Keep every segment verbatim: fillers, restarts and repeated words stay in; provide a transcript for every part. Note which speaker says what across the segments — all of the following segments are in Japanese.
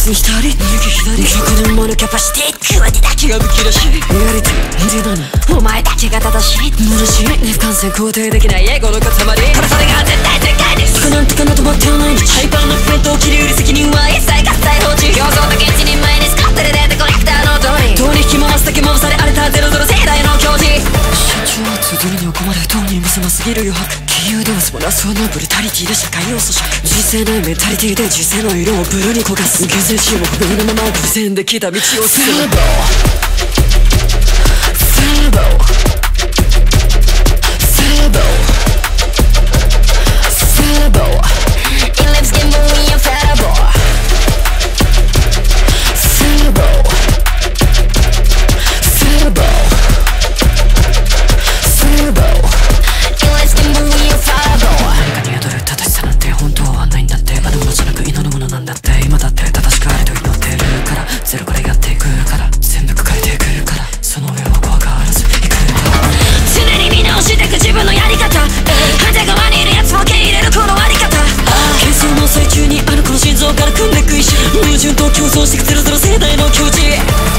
Speaker 1: に左右左極限ものキャパシティクワティだけが武器らしいリアリティで何お前だけが正しい無しい不完成肯定できないエゴの塊これそれが絶対絶対ですとかなんとかなとまってはない日ハイパーなフェントを切り売り責任は一切合切放置表層と現地人前にスカッテルでデコレクターの通り通り引き回すだけ回され荒れたゼロゼロ世代の教示社長は綴りにお困れ当人無様すぎる余白杞憂ではそらそうのブルタリティで社会を咀嚼人生ないメンタリティで人生の色をブルーに焦がす現在地も不明のまま偶然で来た道を進むゼロからやっていくから全部書かれてくるからその上を怖がらずいく常に見直してく自分のやり方反対側にいるやつも受け入れるこの割り方喧騒の最中にあの子の心臓から組んでく石矛盾と共存してくゼロゼロ世代の境地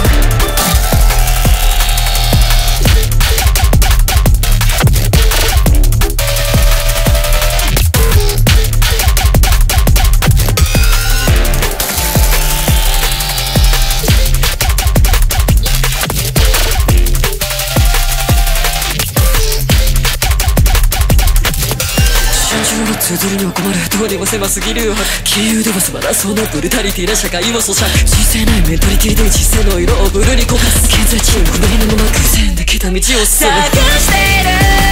Speaker 1: 綴りには困るどうにも狭すぎるよ杞憂ではまだそのブルタリティな社会を咀嚼人生ないメンタリティで人生の色をブルーに焦がす現在地不明のまま偶然で来た道を進む探している